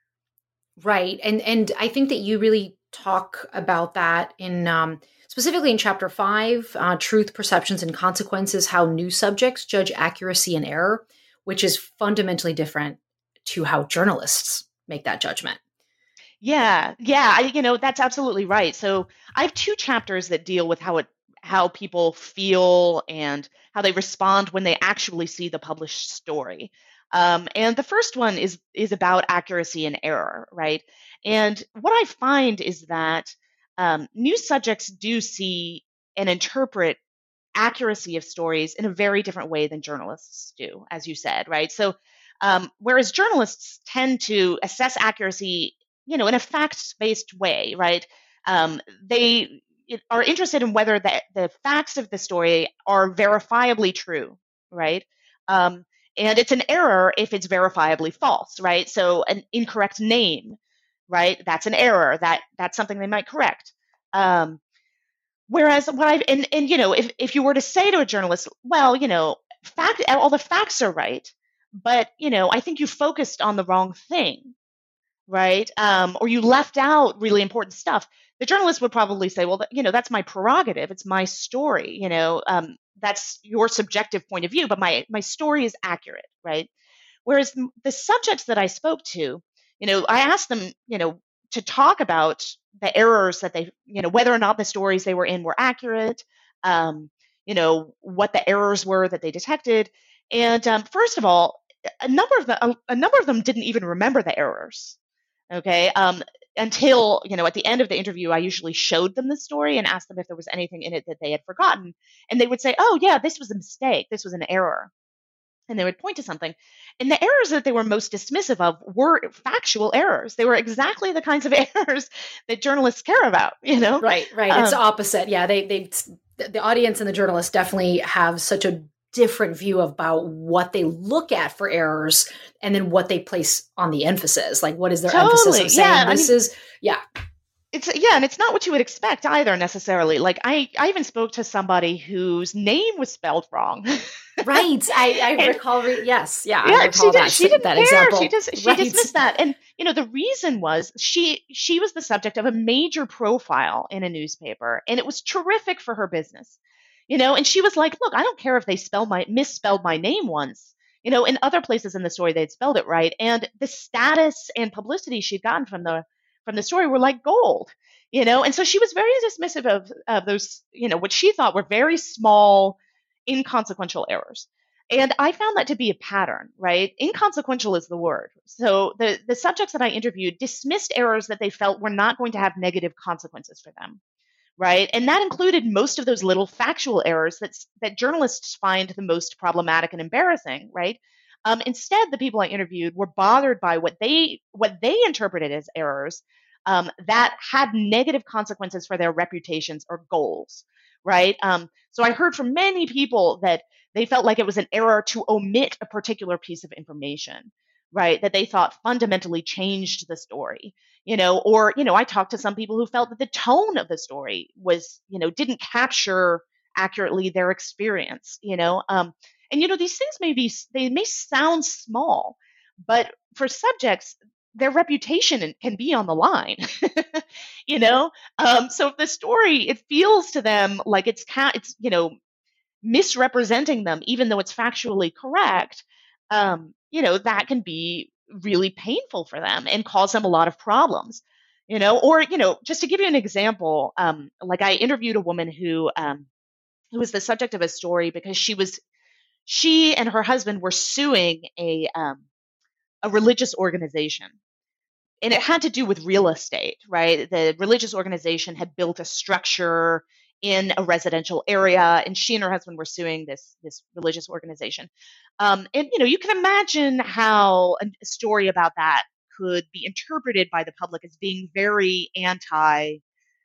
Speaker 2: Right. And I think that you really talk about that in specifically in chapter 5, Truth, Perceptions, and Consequences, how news subjects judge accuracy and error, which is fundamentally different to how journalists make that judgment.
Speaker 3: Yeah. That's absolutely right. So I have 2 chapters that deal with how people feel and how they respond when they actually see the published story. And the first one is about accuracy and error, right? And what I find is that news subjects do see and interpret accuracy of stories in a very different way than journalists do, as you said, right? So whereas journalists tend to assess accuracy, in a fact-based way, right? They are interested in whether the facts of the story are verifiably true, right? And it's an error if it's verifiably false, right? So an incorrect name, right? That's an error. That's something they might correct. Whereas what I've and if you were to say to a journalist, well, all the facts are right, but I think you focused on the wrong thing, right? Or you left out really important stuff. The journalist would probably say, well, that's my prerogative. It's my story. That's your subjective point of view, but my story is accurate, right? Whereas the subjects that I spoke to, I asked them, to talk about the errors that they, whether or not the stories they were in were accurate, what the errors were that they detected. And first of all, a number of them didn't even remember the errors. Okay. Until, at the end of the interview, I usually showed them the story and asked them if there was anything in it that they had forgotten. And they would say, oh, yeah, this was a mistake. This was an error. And they would point to something. And the errors that they were most dismissive of were factual errors. They were exactly the kinds of errors that journalists care about,
Speaker 2: Right. It's opposite. Yeah. The audience and the journalists definitely have such a different view about what they look at for errors and then what they place on the emphasis. Like, what is their emphasis of saying
Speaker 3: and it's not what you would expect either necessarily. Like I even spoke to somebody whose name was spelled wrong.
Speaker 2: Right. I recall. Yes. Yeah. I
Speaker 3: recall she didn't
Speaker 2: that
Speaker 3: care.
Speaker 2: example.
Speaker 3: She dismissed that. And, the reason was she was the subject of a major profile in a newspaper, and it was terrific for her business, and she was like, look, I don't care if they misspelled my name once. In other places in the story, they'd spelled it right. And the status and publicity she'd gotten from the story were like gold, and so she was very dismissive of those, what she thought were very small, inconsequential errors. And I found that to be a pattern, right? Inconsequential is the word. So the subjects that I interviewed dismissed errors that they felt were not going to have negative consequences for them, right? And that included most of those little factual errors that journalists find the most problematic and embarrassing, right? Instead, the people I interviewed were bothered by what they interpreted as errors that had negative consequences for their reputations or goals, right? So I heard from many people that they felt like it was an error to omit a particular piece of information, right? That they thought fundamentally changed the story, or, I talked to some people who felt that the tone of the story was, didn't capture accurately their experience, and, these things they may sound small, but for subjects, their reputation can be on the line, so if the story, it feels to them like it's misrepresenting them, even though it's factually correct, that can be really painful for them and cause them a lot of problems, or, just to give you an example, like I interviewed a woman who was the subject of a story because she and her husband were suing a religious organization. And it had to do with real estate, right? The religious organization had built a structure in a residential area, and she and her husband were suing this religious organization. And you can imagine how a story about that could be interpreted by the public as being very anti,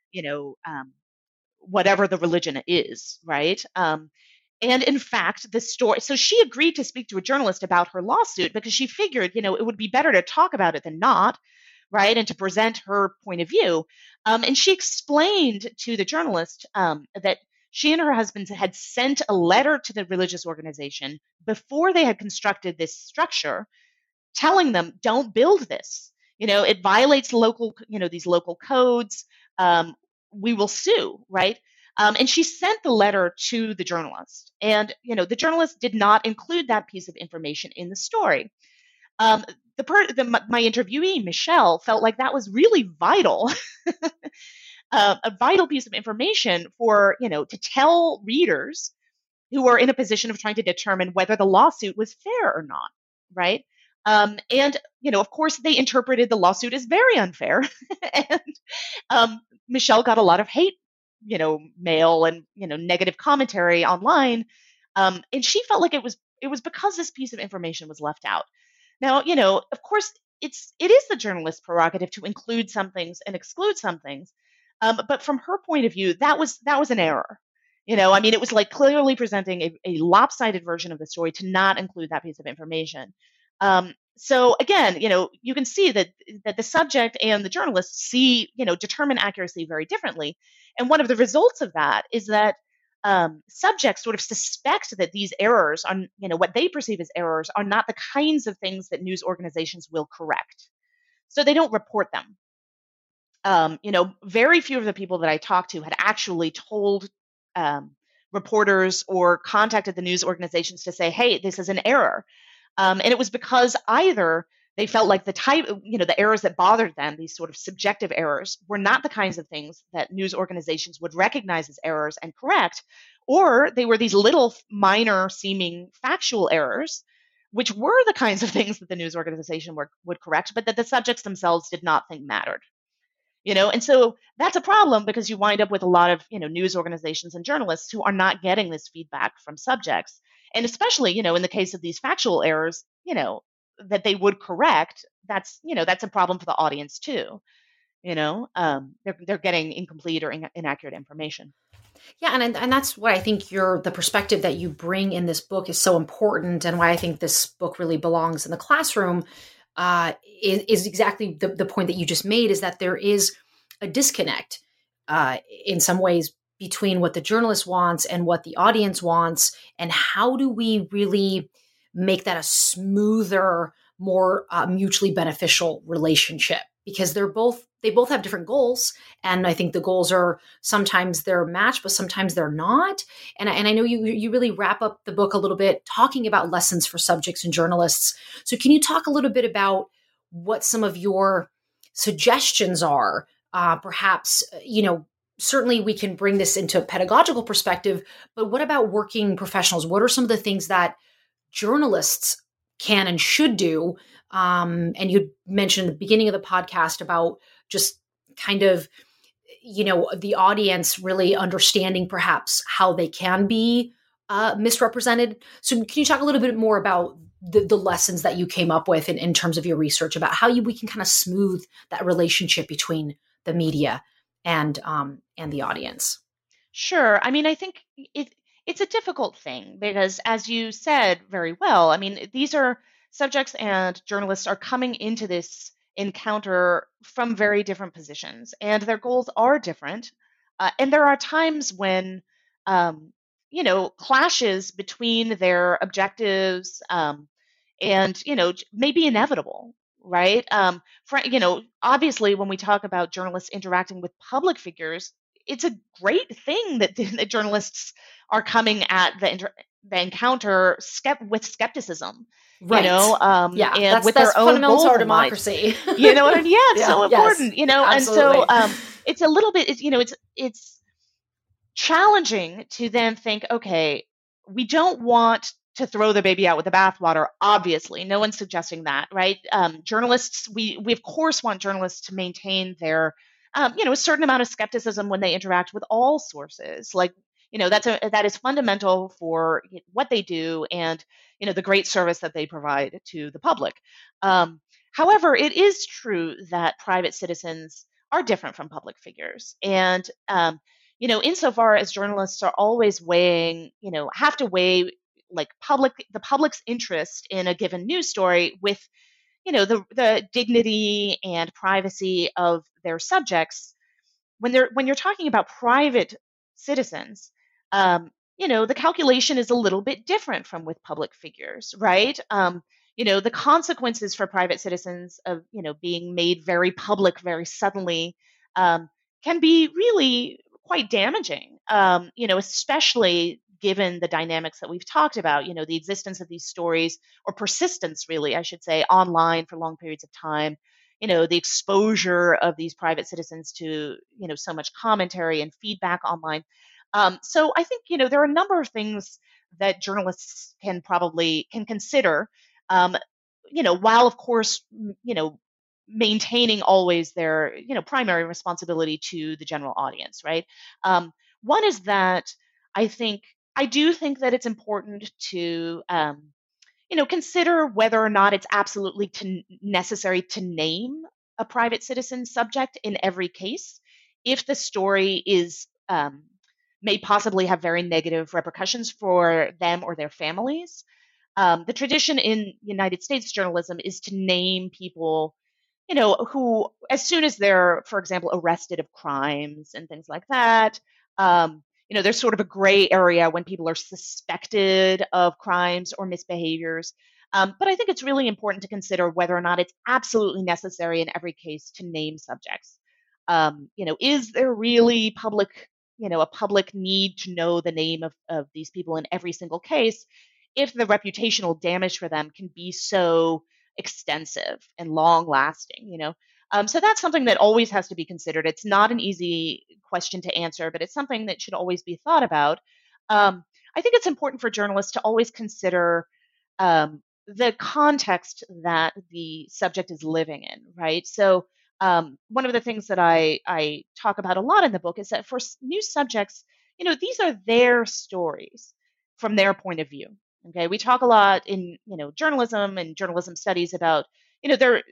Speaker 3: whatever the religion is, right? And in fact, the story, so she agreed to speak to a journalist about her lawsuit because she figured, it would be better to talk about it than not, right? And to present her point of view. And she explained to the journalist that she and her husband had sent a letter to the religious organization before they had constructed this structure, telling them, don't build this. It violates these local codes. We will sue, right? And she sent the letter to the journalist. And, the journalist did not include that piece of information in the story. My interviewee, Michelle, felt like that was really vital, a vital piece of information for, to tell readers who are in a position of trying to determine whether the lawsuit was fair or not, right? And, of course, they interpreted the lawsuit as very unfair. And Michelle got a lot of hate, mail and, negative commentary online. And she felt like it was because this piece of information was left out. Now, of course, it is the journalist's prerogative to include some things and exclude some things. But from her point of view, that was an error. I mean, it was like clearly presenting a lopsided version of the story to not include that piece of information. So again, you can see that the subject and the journalist determine accuracy very differently. And one of the results of that is that subjects sort of suspect that these errors on, what they perceive as errors are not the kinds of things that news organizations will correct. So they don't report them. Very few of the people that I talked to had actually told reporters or contacted the news organizations to say, hey, this is an error. And it was because either they felt like the errors that bothered them, these sort of subjective errors, were not the kinds of things that news organizations would recognize as errors and correct, or they were these little minor seeming factual errors, which were the kinds of things that the news organization would correct, but that the subjects themselves did not think mattered. And so that's a problem because you wind up with a lot of, news organizations and journalists who are not getting this feedback from subjects. And especially, in the case of these factual errors, that they would correct, that's a problem for the audience too. They're getting incomplete or inaccurate information.
Speaker 2: Yeah, and that's why I think the perspective that you bring in this book is so important, and why I think this book really belongs in the classroom. Is exactly the point that you just made, is that there is a disconnect in some ways between what the journalist wants and what the audience wants, and how do we really make that a smoother, more mutually beneficial relationship? Because they both have different goals, and I think the goals are sometimes they're matched, but sometimes they're not. And I know you really wrap up the book a little bit talking about lessons for subjects and journalists. So can you talk a little bit about what some of your suggestions are? Perhaps, certainly we can bring this into a pedagogical perspective, but what about working professionals? What are some of the things that journalists can and should do? And you mentioned at the beginning of the podcast about just kind of, the audience really understanding perhaps how they can be misrepresented. So can you talk a little bit more about the lessons that you came up with in terms of your research about how we can kind of smooth that relationship between the media and the audience?
Speaker 3: Sure. I mean, I think it's a difficult thing because, as you said very well, I mean, these are subjects and journalists are coming into this encounter from very different positions, and their goals are different. And there are times when, clashes between their objectives and, may be inevitable, right? Obviously, when we talk about journalists interacting with public figures, it's a great thing that the journalists are coming at the encounter with skepticism,
Speaker 2: right? Yeah,
Speaker 3: and
Speaker 2: that's
Speaker 3: their own
Speaker 2: fundamental to our
Speaker 3: democracy.
Speaker 2: democracy.
Speaker 3: You know what I mean? Yeah, it's
Speaker 2: Yeah,
Speaker 3: so important.
Speaker 2: yes,
Speaker 3: And so
Speaker 2: absolutely.
Speaker 3: it's a little bit. It's challenging to then think, okay, we don't want to throw the baby out with the bathwater. Obviously, no one's suggesting that, right? Journalists, we of course want journalists to maintain their, a certain amount of skepticism when they interact with all sources. Like, that is fundamental for what they do and the great service that they provide to the public. However, it is true that private citizens are different from public figures, and insofar as journalists are always have to weigh like the public's interest in a given news story with the dignity and privacy of their subjects. When you're talking about private citizens, the calculation is a little bit different from with public figures, right? The consequences for private citizens of being made very public very suddenly can be really quite damaging. Especially given the dynamics that we've talked about, the existence of these stories, or persistence, really, I should say, online for long periods of time, the exposure of these private citizens to, so much commentary and feedback online. So I think, there are a number of things that journalists can consider, while of course, maintaining always their, primary responsibility to the general audience, right? One is that I do think that it's important to, consider whether or not it's absolutely necessary to name a private citizen subject in every case. if the story is may possibly have very negative repercussions for them or their families. The tradition in United States journalism is to name people, who, as soon as they're, for example, arrested of crimes and things like that, there's sort of a gray area when people are suspected of crimes or misbehaviors. But I think it's really important to consider whether or not it's absolutely necessary in every case to name subjects. Is there really a public need to know the name of these people in every single case if the reputational damage for them can be so extensive and long lasting? So that's something that always has to be considered. It's not an easy question to answer, but it's something that should always be thought about. I think it's important for journalists to always consider the context that the subject is living in, right? So one of the things that I talk about a lot in the book is that for new subjects, these are their stories from their point of view. Okay, we talk a lot in journalism and journalism studies about their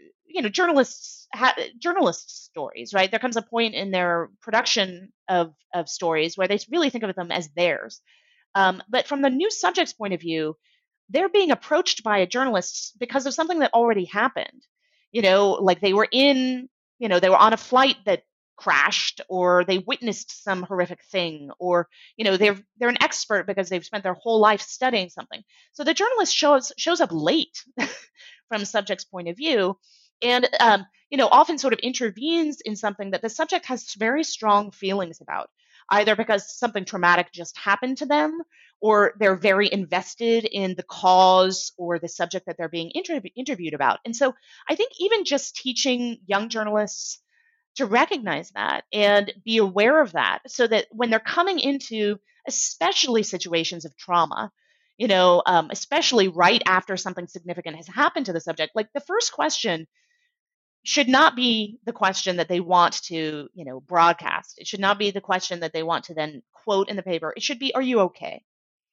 Speaker 3: journalists stories, right? There comes a point in their production of stories where they really think of them as theirs. But from the new subject's point of view, they're being approached by a journalist because of something that already happened. Like they were on a flight that crashed, or they witnessed some horrific thing, or they're an expert because they've spent their whole life studying something. So the journalist shows up late from subject's point of view, and often sort of intervenes in something that the subject has very strong feelings about, either because something traumatic just happened to them, or they're very invested in the cause or the subject that they're being interviewed about. And so I think even just teaching young journalists to recognize that and be aware of that, so that when they're coming into especially situations of trauma, especially right after something significant has happened to the subject, like the first question should not be the question that they want to, broadcast. It should not be the question that they want to then quote in the paper. It should be, are you okay?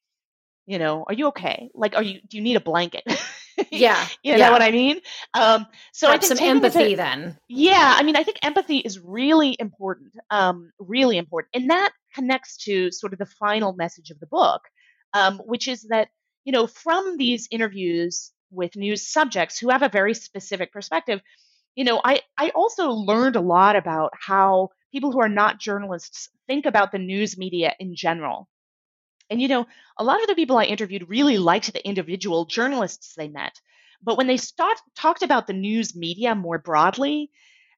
Speaker 3: Are you okay? Like, do you need a blanket?
Speaker 2: Yeah.
Speaker 3: You know what I mean? So I think
Speaker 2: some empathy then.
Speaker 3: Yeah. I mean, I think empathy is really important, really important. And that connects to sort of the final message of the book, which is that, from these interviews with news subjects who have a very specific perspective, I also learned a lot about how people who are not journalists think about the news media in general. And, a lot of the people I interviewed really liked the individual journalists they met. But when they talked about the news media more broadly,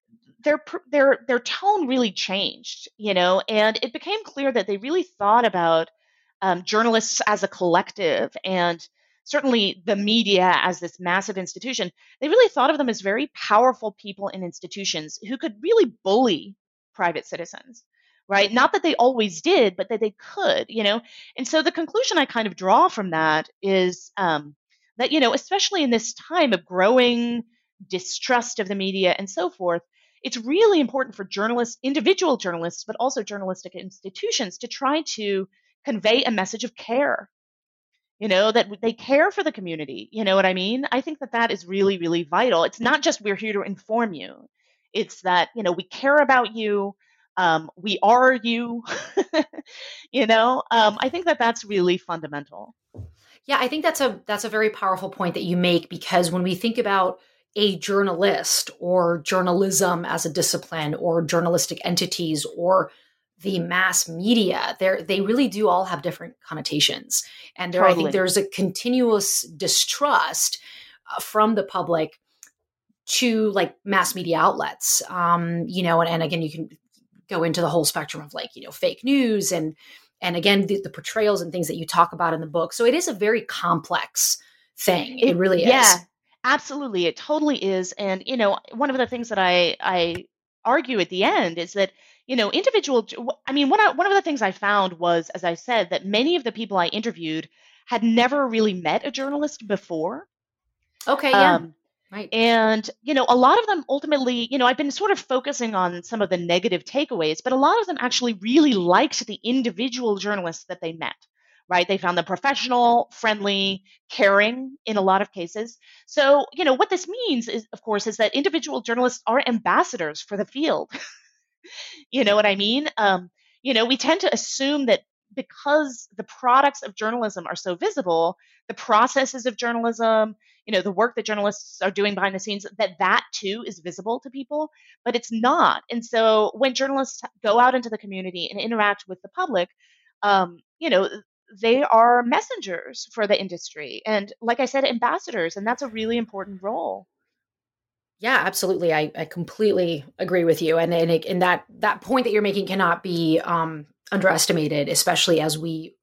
Speaker 3: their tone really changed, and it became clear that they really thought about journalists as a collective, and certainly the media as this massive institution. They really thought of them as very powerful people in institutions who could really bully private citizens, right? Not that they always did, but that they could, And so the conclusion I kind of draw from that is that, especially in this time of growing distrust of the media and so forth, it's really important for journalists, individual journalists, but also journalistic institutions, to try to convey a message of care, that they care for the community. You know what I mean? I think that that is really, really vital. It's not just we're here to inform you. It's that, we care about you. We are you. I think that that's really fundamental.
Speaker 2: Yeah, I think that's a very powerful point that you make, because when we think about a journalist or journalism as a discipline or journalistic entities or the mass media, they really do all have different connotations. And I think there's a continuous distrust from the public to like mass media outlets, and again, you can go into the whole spectrum of fake news and again, the portrayals and things that you talk about in the book. So it is a very complex thing. It really is.
Speaker 3: Yeah, absolutely. It totally is. And, one of the things that I argue at the end is that, one of the things I found was, as I said, that many of the people I interviewed had never really met a journalist before.
Speaker 2: Okay, yeah. Right.
Speaker 3: And, a lot of them ultimately, I've been sort of focusing on some of the negative takeaways, but a lot of them actually really liked the individual journalists that they met, right? They found them professional, friendly, caring in a lot of cases. So, what this means is, of course, is that individual journalists are ambassadors for the field. You know what I mean? We tend to assume that because the products of journalism are so visible, the processes of journalism, the work that journalists are doing behind the scenes, that too is visible to people, but it's not. And so when journalists go out into the community and interact with the public, um, you know, they are messengers for the industry. And like I said, ambassadors, and that's a really important role.
Speaker 2: Yeah, absolutely. I completely agree with you. And that point that you're making cannot be underestimated, especially as we,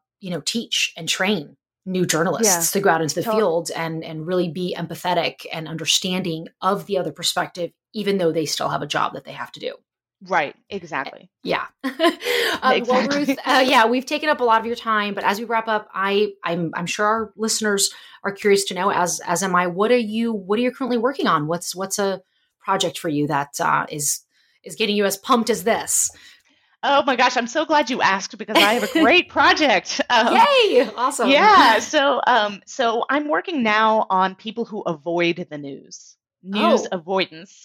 Speaker 2: teach and train new journalists to go out into the field and really be empathetic and understanding of the other perspective, even though they still have a job that they have to do.
Speaker 3: Right. Exactly.
Speaker 2: Yeah.
Speaker 3: Exactly.
Speaker 2: Well, Ruth, we've taken up a lot of your time, but as we wrap up, I'm sure our listeners are curious to know, as am I, what are you currently working on? What's a project for you that is getting you as pumped as this?
Speaker 3: Oh my gosh, I'm so glad you asked because I have a great project.
Speaker 2: Yay! Awesome.
Speaker 3: Yeah. So I'm working now on people who avoid the news avoidance.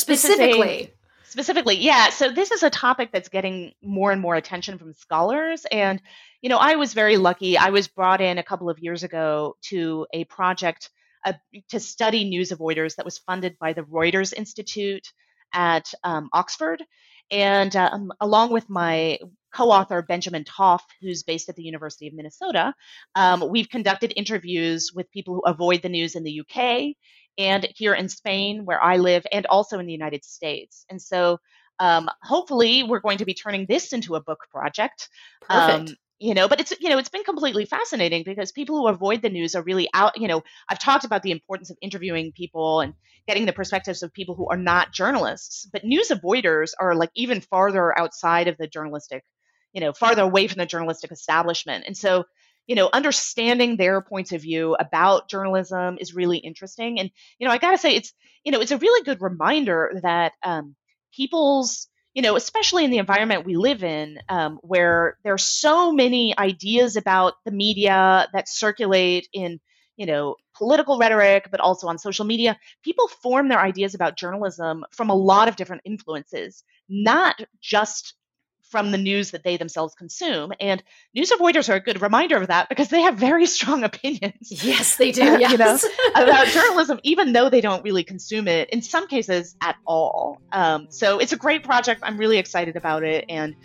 Speaker 3: Specifically, yeah. So this is a topic that's getting more and more attention from scholars. And, I was very lucky. I was brought in a couple of years ago to a project to study news avoiders that was funded by the Reuters Institute at Oxford. And along with my co-author, Benjamin Toff, who's based at the University of Minnesota, we've conducted interviews with people who avoid the news in the UK and here in Spain, where I live, and also in the United States. And so hopefully we're going to be turning this into a book project.
Speaker 2: Perfect.
Speaker 3: But it's been completely fascinating because people who avoid the news are really out. I've talked about the importance of interviewing people and getting the perspectives of people who are not journalists, but news avoiders are like even farther outside of the journalistic, farther away from the journalistic establishment. And so, understanding their points of view about journalism is really interesting. And, I gotta say it's a really good reminder that people's, especially in the environment we live in, where there are so many ideas about the media that circulate in, political rhetoric, but also on social media, people form their ideas about journalism from a lot of different influences, not just from the news that they themselves consume. And news avoiders are a good reminder of that because they have very strong opinions.
Speaker 2: Yes, they do. Yes.
Speaker 3: About journalism, even though they don't really consume it in some cases at all. So it's a great project. I'm really excited about it. And,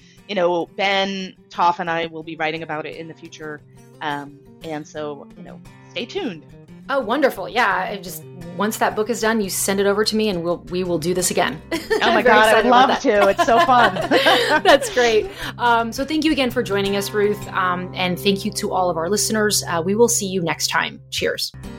Speaker 3: Ben Toff and I will be writing about it in the future. And so, stay tuned.
Speaker 2: Oh, wonderful. Yeah. Once that book is done, you send it over to me and we will do this again.
Speaker 3: Oh my God, I'd love to. It's so fun.
Speaker 2: That's great. So thank you again for joining us, Ruth. And thank you to all of our listeners. We will see you next time. Cheers.